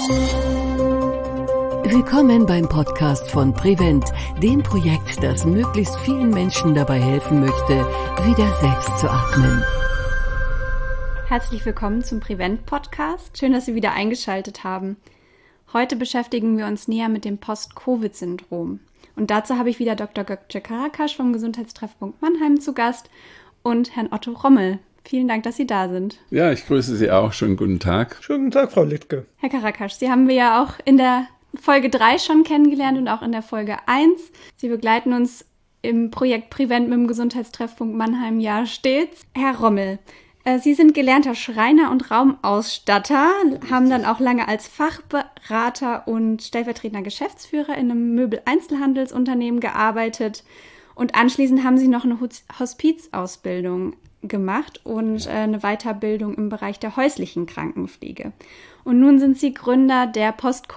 Willkommen beim Podcast von Prevent, dem Projekt, das möglichst vielen Menschen dabei helfen möchte, wieder selbst zu atmen. Herzlich willkommen zum Prevent-Podcast. Schön, dass Sie wieder eingeschaltet haben. Heute beschäftigen wir uns näher mit dem Post-Covid-Syndrom. Und dazu habe ich wieder Dr. Gökçe Karakaş vom Gesundheitstreffpunkt Mannheim zu Gast und Herrn Otto Rommel. Vielen Dank, dass Sie da sind. Ja, ich grüße Sie auch. Schönen guten Tag. Schönen guten Tag, Frau Littke. Herr Karakaş, Sie haben wir ja auch in der Folge 3 schon kennengelernt und auch in der Folge 1. Sie begleiten uns im Projekt Prevent mit dem Gesundheitstreffpunkt Mannheim ja stets. Herr Rommel, Sie sind gelernter Schreiner und Raumausstatter, haben dann auch lange als Fachberater und stellvertretender Geschäftsführer in einem Möbel-Einzelhandelsunternehmen gearbeitet und anschließend haben Sie noch eine Hospizausbildung gemacht und eine Weiterbildung im Bereich der häuslichen Krankenpflege. Und nun sind Sie Gründer der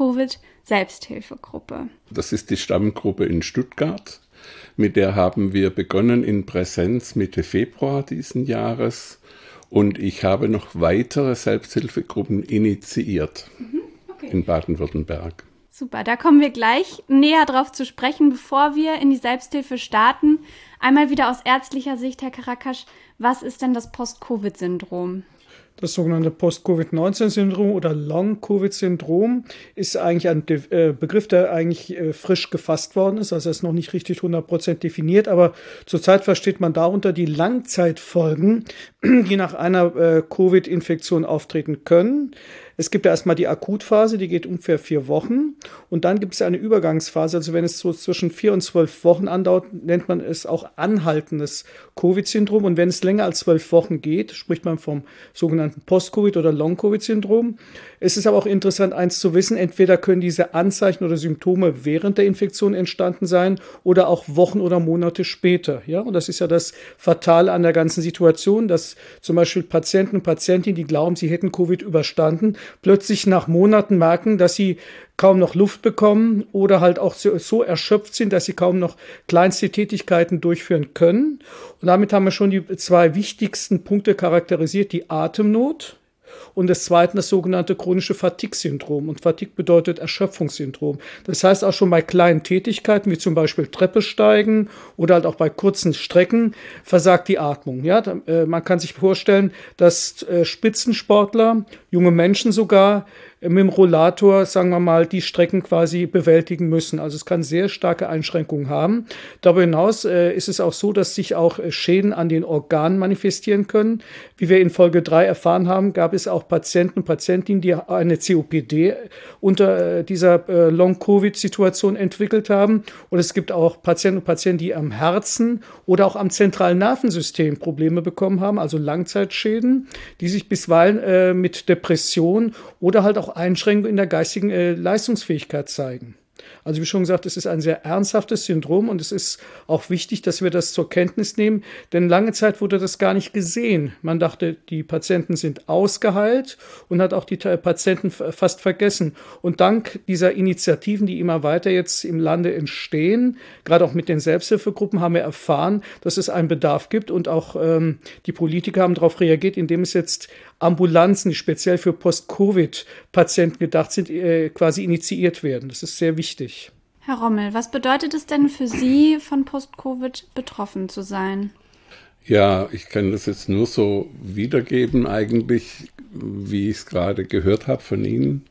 Post-Covid-Selbsthilfegruppe. Das ist die Stammgruppe in Stuttgart. Mit der haben wir begonnen in Präsenz Mitte Februar diesen Jahres. Und ich habe noch weitere Selbsthilfegruppen initiiert in Baden-Württemberg. Super, da kommen wir gleich näher drauf zu sprechen, bevor wir in die Selbsthilfe starten. Einmal wieder aus ärztlicher Sicht, Herr Karakaş, was ist denn das Post-Covid-Syndrom? Das sogenannte Post-Covid-19-Syndrom oder Long-Covid-Syndrom ist eigentlich ein Begriff, der eigentlich frisch gefasst worden ist. Also er ist noch nicht richtig 100% definiert, aber zurzeit versteht man darunter die Langzeitfolgen, die nach einer Covid-Infektion auftreten können. Es gibt ja erstmal die Akutphase, die geht ungefähr 4 Wochen. Und dann gibt es eine Übergangsphase, also wenn es so zwischen 4 und 12 Wochen andauert, nennt man es auch anhaltendes Covid-Syndrom. Und wenn es länger als 12 Wochen geht, spricht man vom sogenannten Post-Covid- oder Long-Covid-Syndrom. Es ist aber auch interessant, eins zu wissen, entweder können diese Anzeichen oder Symptome während der Infektion entstanden sein oder auch Wochen oder Monate später. Ja, und das ist ja das Fatale an der ganzen Situation, dass zum Beispiel Patienten und Patientinnen, die glauben, sie hätten Covid überstanden, plötzlich nach Monaten merken, dass sie kaum noch Luft bekommen oder halt auch so erschöpft sind, dass sie kaum noch kleinste Tätigkeiten durchführen können. Und damit haben wir schon die 2 wichtigsten Punkte charakterisiert, die Atemnot und das zweite das sogenannte chronische Fatigue-Syndrom. Und Fatigue bedeutet Erschöpfungssyndrom. Das heißt auch schon bei kleinen Tätigkeiten, wie zum Beispiel Treppe steigen oder halt auch bei kurzen Strecken, versagt die Atmung. Ja, man kann sich vorstellen, dass Spitzensportler, junge Menschen sogar, mit dem Rollator, sagen wir mal, die Strecken quasi bewältigen müssen. Also es kann sehr starke Einschränkungen haben. Darüber hinaus ist es auch so, dass sich auch Schäden an den Organen manifestieren können. Wie wir in Folge 3 erfahren haben, gab es auch Patienten und Patientinnen, die eine COPD unter dieser Long-Covid-Situation entwickelt haben. Und es gibt auch Patienten und Patienten, die am Herzen oder auch am zentralen Nervensystem Probleme bekommen haben, also Langzeitschäden, die sich bisweilen mit Depression oder halt auch Einschränkungen in der geistigen Leistungsfähigkeit zeigen. Also wie schon gesagt, es ist ein sehr ernsthaftes Syndrom und es ist auch wichtig, dass wir das zur Kenntnis nehmen, denn lange Zeit wurde das gar nicht gesehen. Man dachte, die Patienten sind ausgeheilt und hat auch die Patienten fast vergessen. Und dank dieser Initiativen, die immer weiter jetzt im Lande entstehen, gerade auch mit den Selbsthilfegruppen, haben wir erfahren, dass es einen Bedarf gibt und auch die Politiker haben darauf reagiert, indem es jetzt Ambulanzen, die speziell für Post-Covid-Patienten gedacht sind, quasi initiiert werden. Das ist sehr wichtig. Herr Rommel, was bedeutet es denn für Sie, von Post-Covid betroffen zu sein? Ja, ich kann das jetzt nur so wiedergeben eigentlich, wie ich es gerade gehört habe von Ihnen.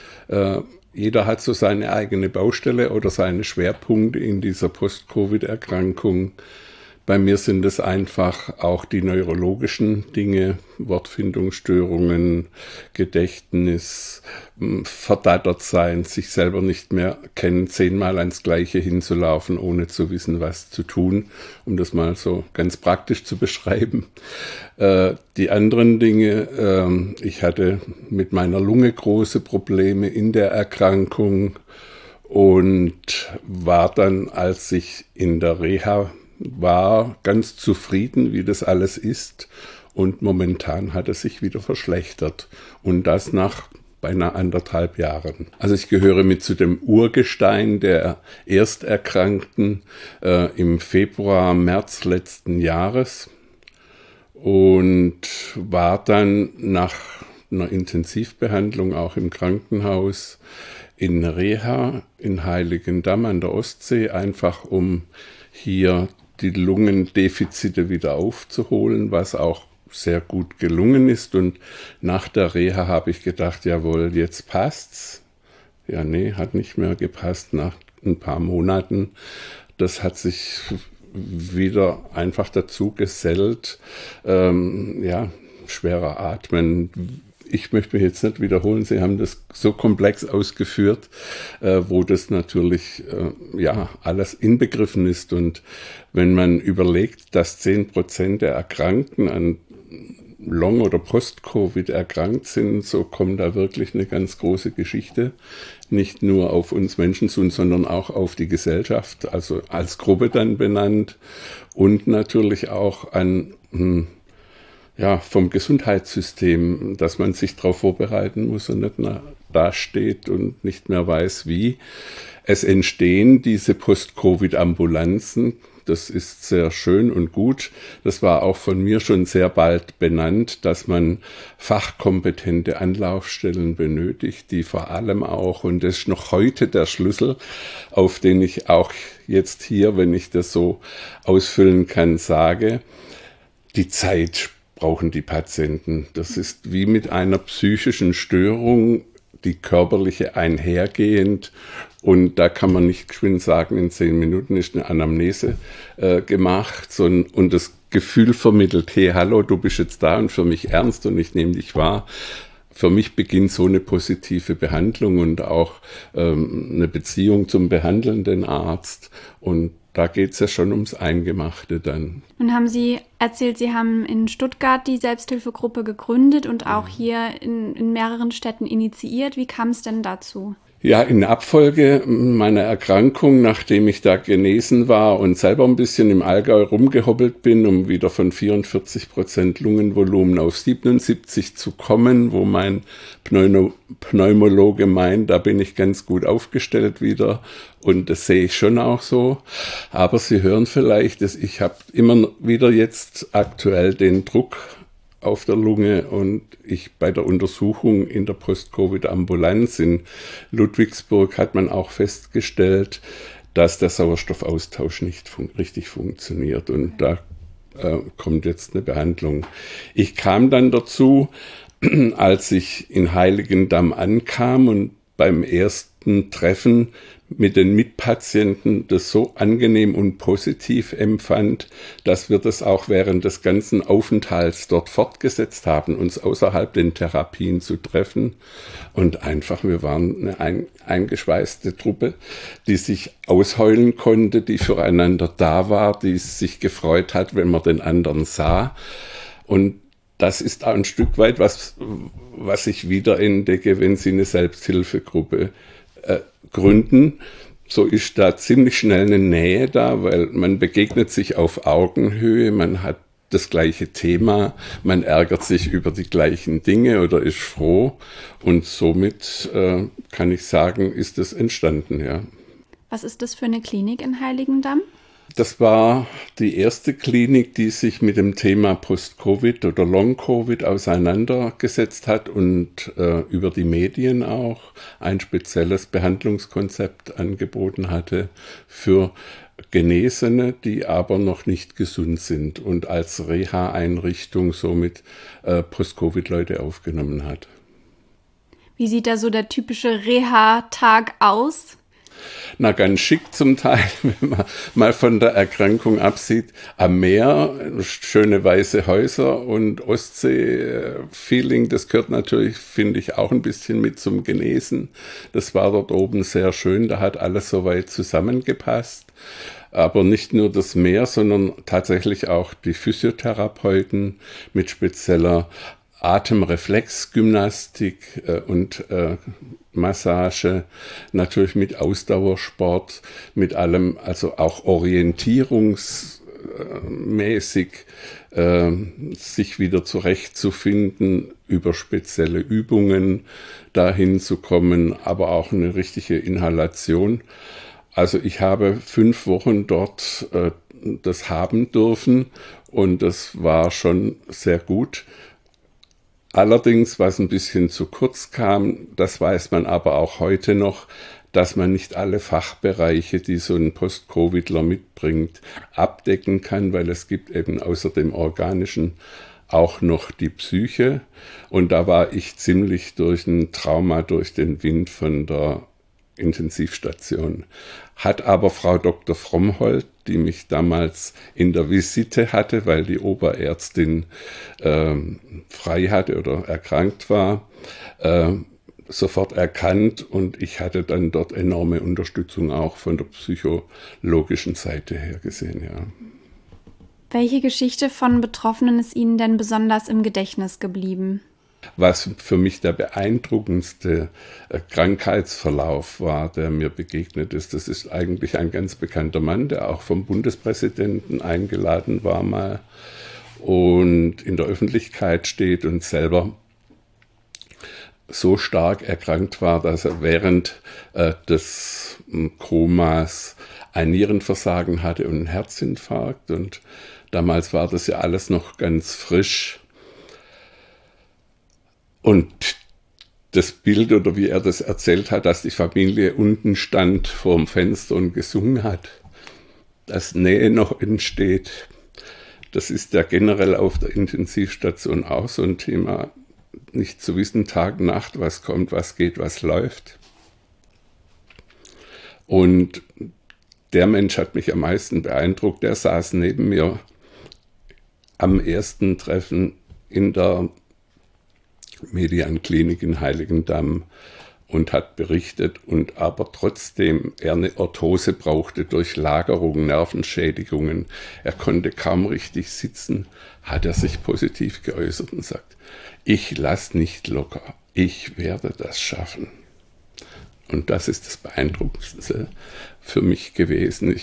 Jeder hat so seine eigene Baustelle oder seine Schwerpunkte in dieser Post-Covid-Erkrankung. Bei mir sind es einfach auch die neurologischen Dinge, Wortfindungsstörungen, Gedächtnis, verdattert sein, sich selber nicht mehr kennen, 10-mal ans Gleiche hinzulaufen, ohne zu wissen, was zu tun, um das mal so ganz praktisch zu beschreiben. Die anderen Dinge, ich hatte mit meiner Lunge große Probleme in der Erkrankung und war dann, als ich in der Reha war, ganz zufrieden, wie das alles ist. Und momentan hat es sich wieder verschlechtert. Und das nach beinahe 1,5 Jahren. Also ich gehöre mit zu dem Urgestein der Ersterkrankten im Februar, März letzten Jahres. Und war dann nach einer Intensivbehandlung, auch im Krankenhaus, in Reha in Heiligendamm an der Ostsee, einfach um hier die Lungendefizite wieder aufzuholen, was auch sehr gut gelungen ist. Und nach der Reha habe ich gedacht, jawohl, jetzt passt's. Ja, nee, hat nicht mehr gepasst nach ein paar Monaten. Das hat sich wieder einfach dazu gesellt. Schwerer Atmen. Ich möchte mich jetzt nicht wiederholen, Sie haben das so komplex ausgeführt, wo das natürlich alles inbegriffen ist. Und wenn man überlegt, dass 10% der Erkrankten an Long- oder Post-Covid erkrankt sind, so kommt da wirklich eine ganz große Geschichte, nicht nur auf uns Menschen zu, sondern auch auf die Gesellschaft, also als Gruppe dann benannt und natürlich auch an vom Gesundheitssystem, dass man sich darauf vorbereiten muss und nicht mehr dasteht und nicht mehr weiß, wie. Es entstehen diese Post-Covid-Ambulanzen. Das ist sehr schön und gut. Das war auch von mir schon sehr bald benannt, dass man fachkompetente Anlaufstellen benötigt, die vor allem auch, und das ist noch heute der Schlüssel, auf den ich auch jetzt hier, wenn ich das so ausfüllen kann, sage, die Zeit brauchen die Patienten. Das ist wie mit einer psychischen Störung, die körperliche einhergehend. Und da kann man nicht geschwind sagen, in 10 Minuten ist eine Anamnese gemacht und das Gefühl vermittelt, hey, hallo, du bist jetzt da und für mich ernst und ich nehme dich wahr. Für mich beginnt so eine positive Behandlung und auch eine Beziehung zum behandelnden Arzt. Und da geht es ja schon ums Eingemachte dann. Und haben Sie erzählt, Sie haben in Stuttgart die Selbsthilfegruppe gegründet und auch hier in mehreren Städten initiiert. Wie kam es denn dazu? Ja, in Abfolge meiner Erkrankung, nachdem ich da genesen war und selber ein bisschen im Allgäu rumgehobbelt bin, um wieder von 44% Lungenvolumen auf 77 zu kommen, wo mein Pneumologe meint, da bin ich ganz gut aufgestellt wieder und das sehe ich schon auch so. Aber Sie hören vielleicht, dass ich habe immer wieder jetzt aktuell den Druck auf der Lunge und ich bei der Untersuchung in der Post-Covid-Ambulanz in Ludwigsburg hat man auch festgestellt, dass der Sauerstoffaustausch nicht richtig funktioniert und da kommt jetzt eine Behandlung. Ich kam dann dazu, als ich in Heiligendamm ankam und beim ersten Treffen mit den Mitpatienten das so angenehm und positiv empfand, dass wir das auch während des ganzen Aufenthalts dort fortgesetzt haben, uns außerhalb den Therapien zu treffen. Und einfach, wir waren eine eingeschweißte Truppe, die sich ausheulen konnte, die füreinander da war, die sich gefreut hat, wenn man den anderen sah. Und das ist auch ein Stück weit was ich wiederentdecke, wenn Sie eine Selbsthilfegruppe gründen. So ist da ziemlich schnell eine Nähe da, weil man begegnet sich auf Augenhöhe, man hat das gleiche Thema, man ärgert sich über die gleichen Dinge oder ist froh und somit kann ich sagen, ist das entstanden, ja. Was ist das für eine Klinik in Heiligendamm? Das war die erste Klinik, die sich mit dem Thema Post-Covid oder Long-Covid auseinandergesetzt hat und über die Medien auch ein spezielles Behandlungskonzept angeboten hatte für Genesene, die aber noch nicht gesund sind und als Reha-Einrichtung somit Post-Covid-Leute aufgenommen hat. Wie sieht da so der typische Reha-Tag aus? Na, ganz schick zum Teil, wenn man mal von der Erkrankung absieht. Am Meer, schöne weiße Häuser und Ostsee-Feeling, das gehört natürlich, finde ich, auch ein bisschen mit zum Genesen. Das war dort oben sehr schön, da hat alles soweit zusammengepasst. Aber nicht nur das Meer, sondern tatsächlich auch die Physiotherapeuten mit spezieller Atemreflexgymnastik und Massage, natürlich mit Ausdauersport, mit allem, also auch orientierungsmäßig sich wieder zurechtzufinden, über spezielle Übungen dahin zu kommen, aber auch eine richtige Inhalation. Also ich habe 5 Wochen dort das haben dürfen und das war schon sehr gut. Allerdings, was ein bisschen zu kurz kam, das weiß man aber auch heute noch, dass man nicht alle Fachbereiche, die so ein Post-Covidler mitbringt, abdecken kann, weil es gibt eben außer dem Organischen auch noch die Psyche. Und da war ich ziemlich durch ein Trauma, durch den Wind von der Intensivstation. Hat aber Frau Dr. Frommhold, die mich damals in der Visite hatte, weil die Oberärztin frei hatte oder erkrankt war, sofort erkannt, und ich hatte dann dort enorme Unterstützung auch von der psychologischen Seite her gesehen, ja. Welche Geschichte von Betroffenen ist Ihnen denn besonders im Gedächtnis geblieben? Was für mich der beeindruckendste Krankheitsverlauf war, der mir begegnet ist, das ist eigentlich ein ganz bekannter Mann, der auch vom Bundespräsidenten eingeladen war mal und in der Öffentlichkeit steht und selber so stark erkrankt war, dass er während des Komas ein Nierenversagen hatte und einen Herzinfarkt. Und damals war das ja alles noch ganz frisch. Und das Bild, oder wie er das erzählt hat, dass die Familie unten stand vorm Fenster und gesungen hat, dass Nähe noch entsteht, das ist ja generell auf der Intensivstation auch so ein Thema. Nicht zu wissen, Tag, Nacht, was kommt, was geht, was läuft. Und der Mensch hat mich am meisten beeindruckt. Der saß neben mir am ersten Treffen in der Median-Klinik in Heiligendamm und hat berichtet, und aber trotzdem er eine Orthose brauchte durch Lagerungen, Nervenschädigungen. Er konnte kaum richtig sitzen, hat er sich positiv geäußert und sagt, ich lasse nicht locker, ich werde das schaffen. Und das ist das Beeindruckendste für mich gewesen.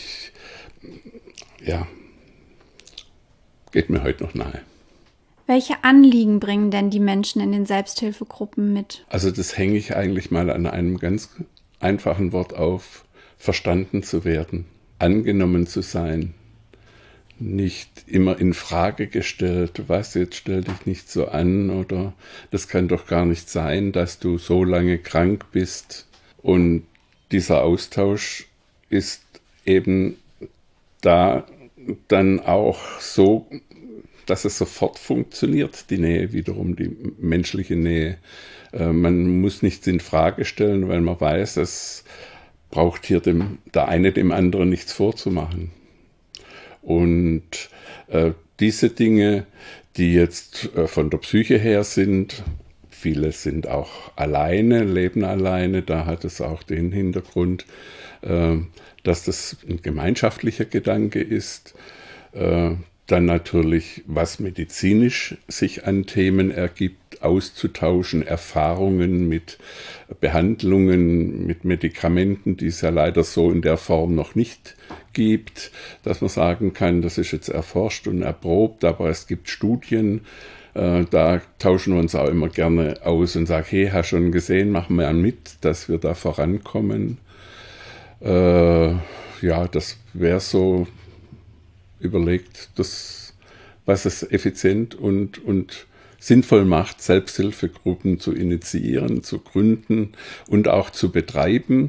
Geht mir heute noch nahe. Welche Anliegen bringen denn die Menschen in den Selbsthilfegruppen mit? Also das hänge ich eigentlich mal an einem ganz einfachen Wort auf: verstanden zu werden, angenommen zu sein, nicht immer in Frage gestellt, was, jetzt stell dich nicht so an, oder das kann doch gar nicht sein, dass du so lange krank bist. Und dieser Austausch ist eben da dann auch so, dass es sofort funktioniert, die Nähe wiederum, die menschliche Nähe. Man muss nichts in Frage stellen, weil man weiß, es braucht hier der eine dem anderen nichts vorzumachen. Und diese Dinge, die jetzt von der Psyche her sind, viele sind auch alleine, leben alleine, da hat es auch den Hintergrund, dass das ein gemeinschaftlicher Gedanke ist. Dann natürlich, was medizinisch sich an Themen ergibt, auszutauschen, Erfahrungen mit Behandlungen, mit Medikamenten, die es ja leider so in der Form noch nicht gibt, dass man sagen kann, das ist jetzt erforscht und erprobt, aber es gibt Studien, da tauschen wir uns auch immer gerne aus und sagen, hey, hast schon gesehen, machen wir mit, dass wir da vorankommen. Das wäre so überlegt, was es effizient und sinnvoll macht, Selbsthilfegruppen zu initiieren, zu gründen und auch zu betreiben.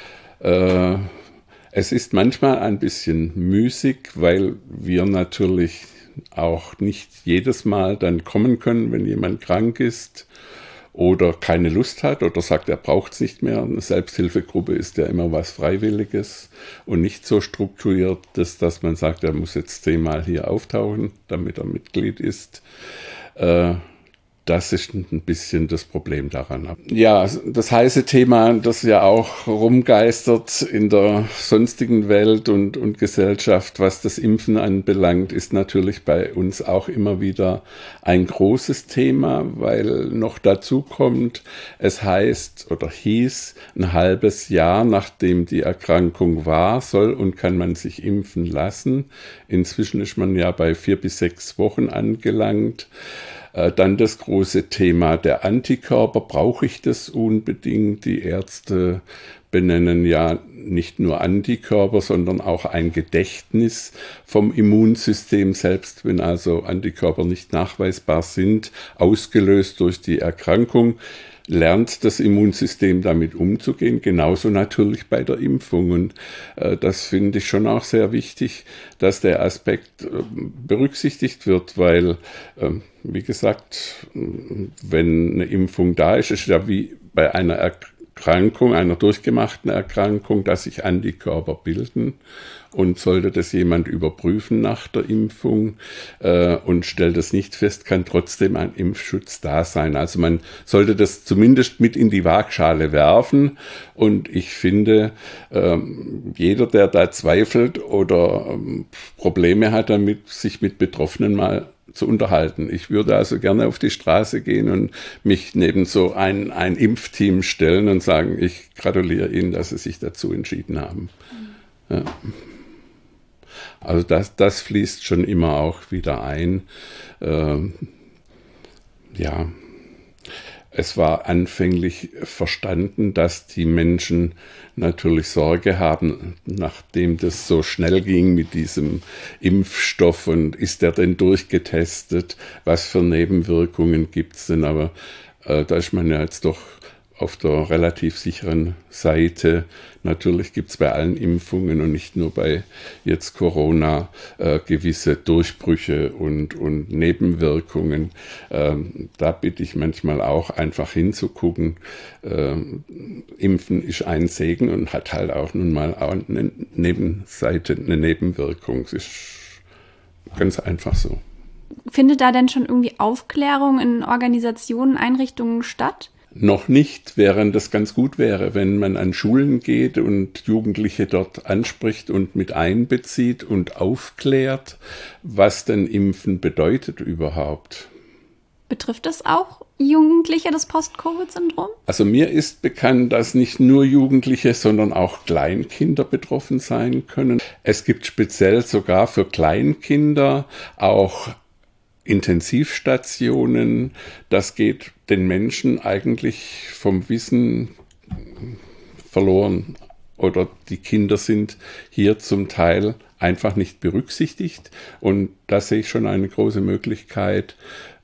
Es ist manchmal ein bisschen müßig, weil wir natürlich auch nicht jedes Mal dann kommen können, wenn jemand krank ist oder keine Lust hat oder sagt, er braucht es nicht mehr. Eine Selbsthilfegruppe ist ja immer was Freiwilliges und nicht so strukturiert, dass man sagt, er muss jetzt 10-mal hier auftauchen, damit er Mitglied ist. Das ist ein bisschen das Problem daran. Ja, das heiße Thema, das ja auch rumgeistert in der sonstigen Welt und Gesellschaft, was das Impfen anbelangt, ist natürlich bei uns auch immer wieder ein großes Thema, weil noch dazu kommt, es heißt oder hieß, ein halbes Jahr nachdem die Erkrankung war, soll und kann man sich impfen lassen. Inzwischen ist man ja bei 4 bis 6 Wochen angelangt. Dann das große Thema der Antikörper. Brauche ich das unbedingt? Die Ärzte benennen ja nicht nur Antikörper, sondern auch ein Gedächtnis vom Immunsystem, selbst wenn also Antikörper nicht nachweisbar sind, ausgelöst durch die Erkrankung, lernt das Immunsystem damit umzugehen, genauso natürlich bei der Impfung. Und das finde ich schon auch sehr wichtig, dass der Aspekt berücksichtigt wird, weil, wie gesagt, wenn eine Impfung da ist, ist ja wie bei einer Erkrankung, einer durchgemachten Erkrankung, dass sich Antikörper bilden. Und sollte das jemand überprüfen nach der Impfung und stellt das nicht fest, kann trotzdem ein Impfschutz da sein. Also man sollte das zumindest mit in die Waagschale werfen. Und ich finde, jeder, der da zweifelt oder Probleme hat damit, sich mit Betroffenen mal zu unterhalten. Ich würde also gerne auf die Straße gehen und mich neben so ein Impfteam stellen und sagen, ich gratuliere Ihnen, dass Sie sich dazu entschieden haben. Ja. Also das fließt schon immer auch wieder ein. Ja, es war anfänglich verstanden, dass die Menschen natürlich Sorge haben, nachdem das so schnell ging mit diesem Impfstoff und ist der denn durchgetestet, was für Nebenwirkungen gibt es denn, aber da ist man ja jetzt doch auf der relativ sicheren Seite. Natürlich gibt es bei allen Impfungen und nicht nur bei jetzt Corona gewisse Durchbrüche und Nebenwirkungen. Da bitte ich manchmal auch einfach hinzugucken. Impfen ist ein Segen und hat halt auch nun mal auch eine Nebenseite, eine Nebenwirkung. Es ist ganz einfach so. Findet da denn schon irgendwie Aufklärung in Organisationen, Einrichtungen statt? Noch nicht, während das ganz gut wäre, wenn man an Schulen geht und Jugendliche dort anspricht und mit einbezieht und aufklärt, was denn Impfen bedeutet überhaupt. Betrifft das auch Jugendliche, das Post-Covid-Syndrom? Also mir ist bekannt, dass nicht nur Jugendliche, sondern auch Kleinkinder betroffen sein können. Es gibt speziell sogar für Kleinkinder auch Intensivstationen. Das geht den Menschen eigentlich vom Wissen verloren oder die Kinder sind hier zum Teil einfach nicht berücksichtigt und da sehe ich schon eine große Möglichkeit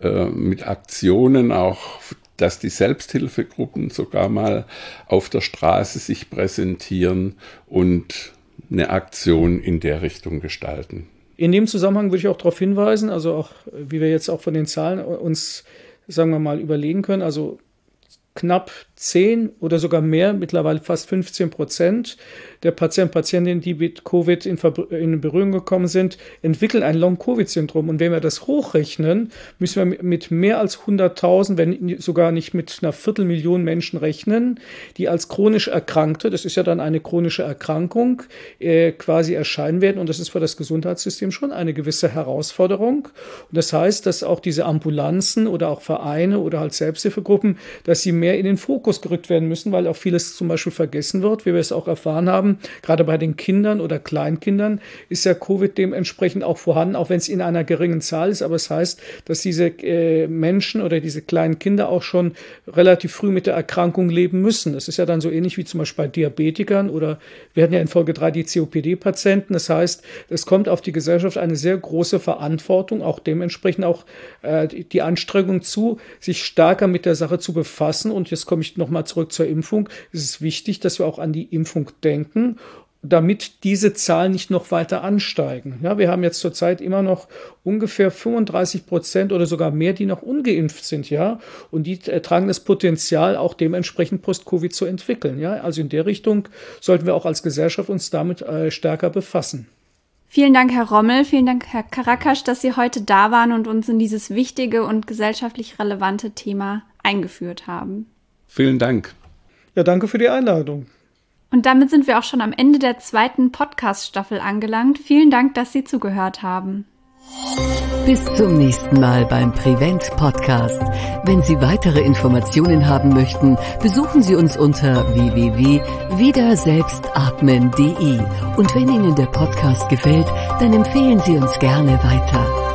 mit Aktionen auch, dass die Selbsthilfegruppen sogar mal auf der Straße sich präsentieren und eine Aktion in der Richtung gestalten. In dem Zusammenhang würde ich auch darauf hinweisen, also auch, wie wir jetzt auch von den Zahlen uns, sagen wir mal, überlegen können, also knapp 10 oder sogar mehr, mittlerweile fast 15% der Patientinnen, die mit Covid in Berührung gekommen sind, entwickeln ein Long-Covid-Syndrom. Und wenn wir das hochrechnen, müssen wir mit mehr als 100.000, wenn sogar nicht mit einer Viertelmillion Menschen rechnen, die als chronisch Erkrankte, das ist ja dann eine chronische Erkrankung, quasi erscheinen werden. Und das ist für das Gesundheitssystem schon eine gewisse Herausforderung. Und das heißt, dass auch diese Ambulanzen oder auch Vereine oder halt Selbsthilfegruppen, dass sie mehr in den Fokus gerückt werden müssen, weil auch vieles zum Beispiel vergessen wird, wie wir es auch erfahren haben. Gerade bei den Kindern oder Kleinkindern ist ja Covid dementsprechend auch vorhanden, auch wenn es in einer geringen Zahl ist. Aber es heißt, dass diese Menschen oder diese kleinen Kinder auch schon relativ früh mit der Erkrankung leben müssen. Das ist ja dann so ähnlich wie zum Beispiel bei Diabetikern oder wir hatten ja in Folge 3 die COPD-Patienten. Das heißt, es kommt auf die Gesellschaft eine sehr große Verantwortung, auch dementsprechend auch die Anstrengung zu, sich stärker mit der Sache zu befassen. Und jetzt komme ich nochmal zurück zur Impfung. Es ist wichtig, dass wir auch an die Impfung denken, damit diese Zahlen nicht noch weiter ansteigen. Ja, wir haben jetzt zurzeit immer noch ungefähr 35% oder sogar mehr, die noch ungeimpft sind, ja, und die tragen das Potenzial, auch dementsprechend Post-Covid zu entwickeln. Ja, also in der Richtung sollten wir auch als Gesellschaft uns damit stärker befassen. Vielen Dank, Herr Rommel, vielen Dank, Herr Karakasch, dass Sie heute da waren und uns in dieses wichtige und gesellschaftlich relevante Thema eingeführt haben. Vielen Dank. Ja, danke für die Einladung. Und damit sind wir auch schon am Ende der 2. Podcast-Staffel angelangt. Vielen Dank, dass Sie zugehört haben. Bis zum nächsten Mal beim Prevent Podcast. Wenn Sie weitere Informationen haben möchten, besuchen Sie uns unter www.wiederselbstatmen.de. Und wenn Ihnen der Podcast gefällt, dann empfehlen Sie uns gerne weiter.